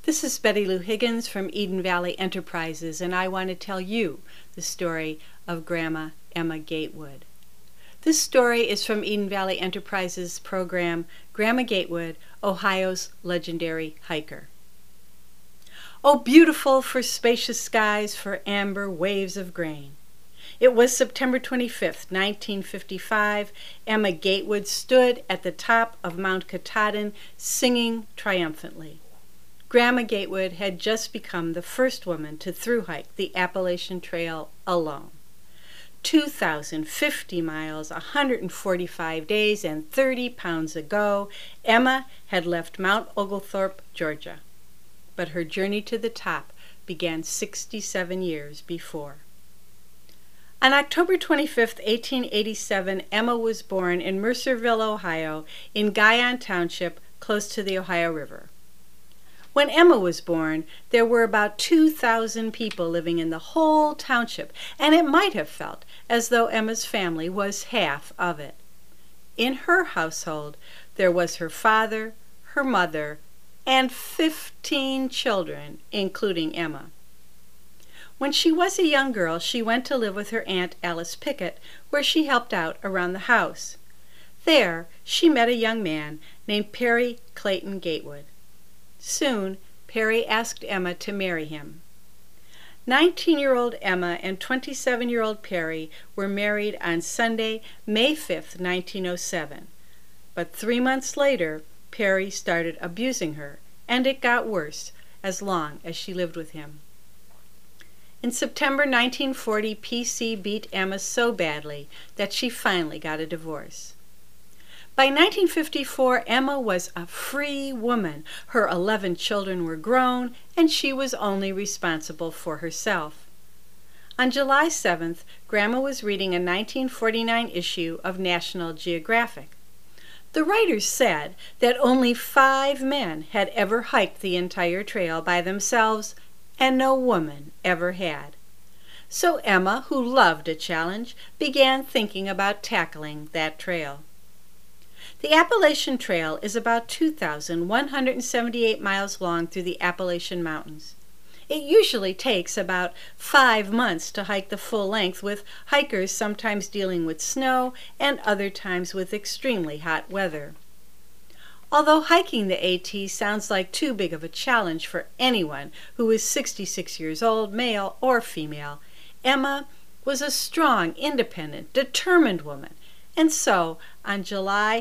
This is Betty Lou Higgins from Eden Valley Enterprises, and I want to tell you the story of Grandma Emma Gatewood. This story is from Eden Valley Enterprises program, Grandma Gatewood, Ohio's legendary hiker. Oh, beautiful for spacious skies, for amber waves of grain. It was September 25th, 1955. Emma Gatewood stood at the top of Mount Katahdin singing triumphantly. Grandma Gatewood had just become the first woman to thru-hike the Appalachian Trail alone. 2,050 miles, 145 days, and 30 pounds ago, Emma had left Mount Oglethorpe, Georgia. But her journey to the top began 67 years before. On October 25, 1887, Emma was born in Mercerville, Ohio, in Guyon Township, close to the Ohio River. When Emma was born, there were about 2,000 people living in the whole township, and it might have felt as though Emma's family was half of it. In her household, there was her father, her mother, and 15 children, including Emma. When she was a young girl, she went to live with her Aunt Alice Pickett, where she helped out around the house. There, she met a young man named Perry Clayton Gatewood. Soon, Perry asked Emma to marry him. 19-year-old Emma and 27-year-old Perry were married on Sunday, May 5th, 1907. But 3 months later, Perry started abusing her, and it got worse as long as she lived with him. In September 1940, PC beat Emma so badly that she finally got a divorce. By 1954, Emma was a free woman. Her 11 children were grown, and she was only responsible for herself. On July 7th, Grandma was reading a 1949 issue of National Geographic. The writers said that only 5 men had ever hiked the entire trail by themselves, and no woman ever had. So Emma, who loved a challenge, began thinking about tackling that trail. The Appalachian Trail is about 2,178 miles long through the Appalachian Mountains. It usually takes about 5 months to hike the full length, with hikers sometimes dealing with snow and other times with extremely hot weather. Although hiking the AT sounds like too big of a challenge for anyone who is 66 years old, male or female, Emma was a strong, independent, determined woman. And so, on July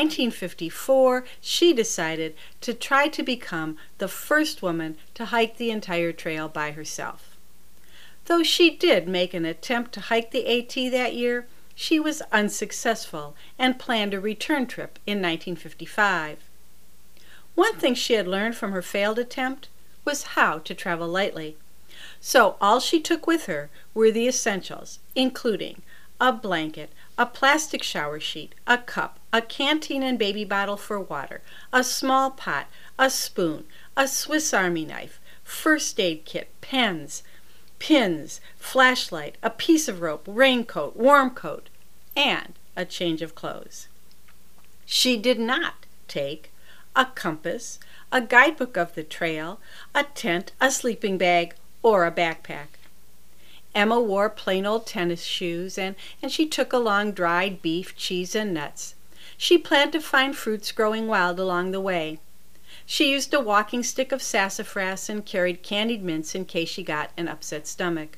1954, she decided to try to become the first woman to hike the entire trail by herself. Though she did make an attempt to hike the AT that year, she was unsuccessful and planned a return trip in 1955. One thing she had learned from her failed attempt was how to travel lightly. So all she took with her were the essentials, including a blanket, a plastic shower sheet, a cup, a canteen and baby bottle for water, a small pot, a spoon, a Swiss Army knife, first aid kit, pens, pins, flashlight, a piece of rope, raincoat, warm coat, and a change of clothes. She did not take a compass, a guidebook of the trail, a tent, a sleeping bag, or a backpack. Emma wore plain old tennis shoes, and she took along dried beef, cheese, and nuts. She planned to find fruits growing wild along the way. She used a walking stick of sassafras and carried candied mints in case she got an upset stomach.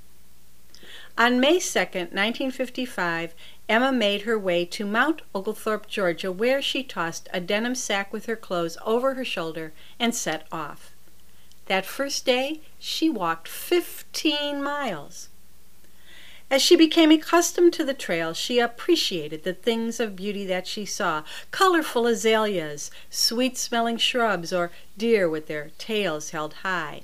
On May 2nd, 1955, Emma made her way to Mount Oglethorpe, Georgia, where she tossed a denim sack with her clothes over her shoulder and set off. That first day, she walked 15 miles. As she became accustomed to the trail, she appreciated the things of beauty that she saw: colorful azaleas, sweet-smelling shrubs, or deer with their tails held high.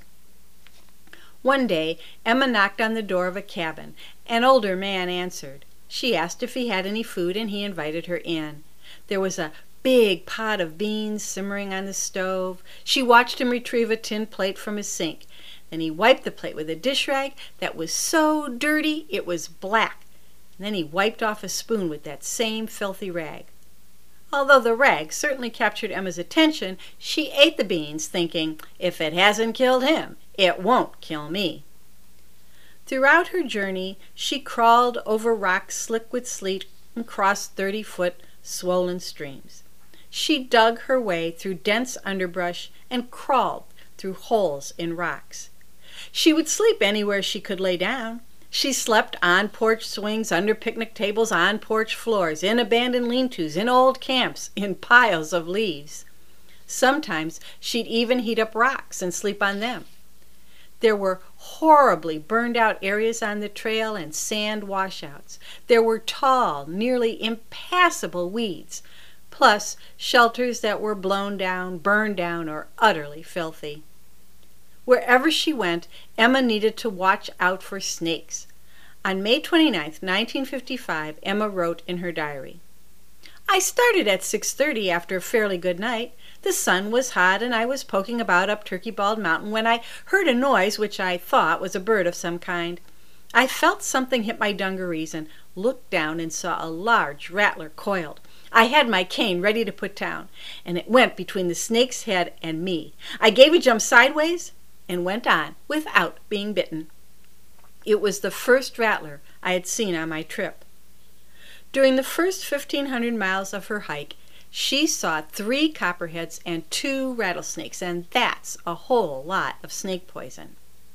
One day, Emma knocked on the door of a cabin. An older man answered. She asked if he had any food, and he invited her in. There was a big pot of beans simmering on the stove. She watched him retrieve a tin plate from his sink. Then he wiped the plate with a dish rag that was so dirty it was black. And then he wiped off a spoon with that same filthy rag. Although the rag certainly captured Emma's attention, she ate the beans, thinking, if it hasn't killed him, it won't kill me. Throughout her journey, she crawled over rocks slick with sleet and crossed 30-foot swollen streams. She dug her way through dense underbrush and crawled through holes in rocks. She would sleep anywhere she could lay down. She slept on porch swings, under picnic tables, on porch floors, in abandoned lean-tos, in old camps, in piles of leaves. Sometimes she'd even heat up rocks and sleep on them. There were horribly burned-out areas on the trail and sand washouts. There were tall, nearly impassable weeds, plus shelters that were blown down, burned down, or utterly filthy. Wherever she went, Emma needed to watch out for snakes. On May 29, 1955, Emma wrote in her diary, "I started at 6:30 after a fairly good night. The sun was hot and I was poking about up Turkey Bald Mountain when I heard a noise which I thought was a bird of some kind. I felt something hit my dungarees and looked down and saw a large rattler coiled. I had my cane ready to put down, and it went between the snake's head and me. I gave a jump sideways and went on without being bitten. It was the first rattler I had seen on my trip." During the first 1,500 miles of her hike, she saw 3 copperheads and 2 rattlesnakes, and that's a whole lot of snake poison.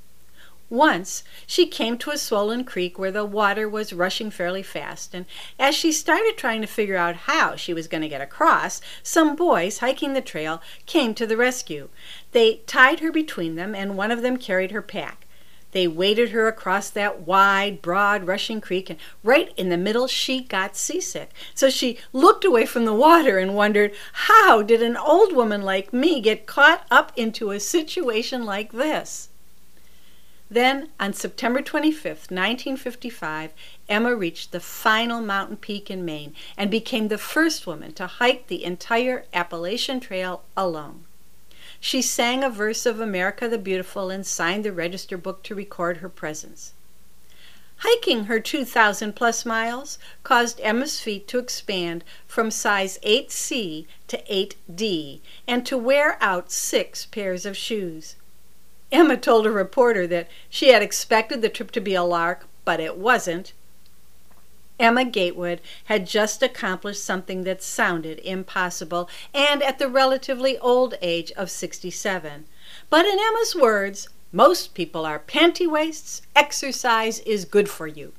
Once, she came to a swollen creek where the water was rushing fairly fast, and as she started trying to figure out how she was going to get across, some boys hiking the trail came to the rescue. They tied her between them, and one of them carried her pack. They waded her across that wide, broad, rushing creek, and right in the middle she got seasick. So she looked away from the water and wondered, how did an old woman like me get caught up into a situation like this? Then, on September 25, 1955, Emma reached the final mountain peak in Maine and became the first woman to hike the entire Appalachian Trail alone. She sang a verse of America the Beautiful and signed the register book to record her presence. Hiking her 2,000-plus miles caused Emma's feet to expand from size 8C to 8D and to wear out 6 pairs of shoes. Emma told a reporter that she had expected the trip to be a lark, but it wasn't. Emma Gatewood had just accomplished something that sounded impossible, and at the relatively old age of 67. But in Emma's words, most people are panty waists. Exercise is good for you.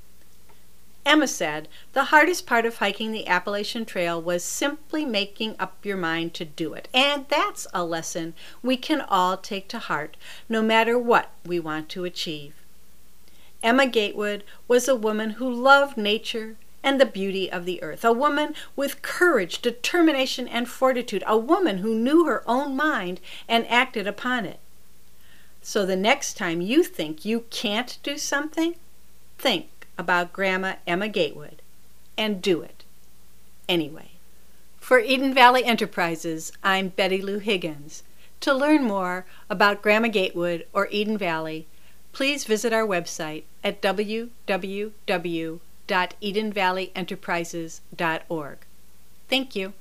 Emma said the hardest part of hiking the Appalachian Trail was simply making up your mind to do it. And that's a lesson we can all take to heart, no matter what we want to achieve. Emma Gatewood was a woman who loved nature and the beauty of the earth, a woman with courage, determination, and fortitude, a woman who knew her own mind and acted upon it. So the next time you think you can't do something, think about Grandma Emma Gatewood and do it anyway. For Eden Valley Enterprises, I'm Betty Lou Higgins. To learn more about Grandma Gatewood or Eden Valley, please visit our website at www.edenvalleyenterprises.org. Thank you.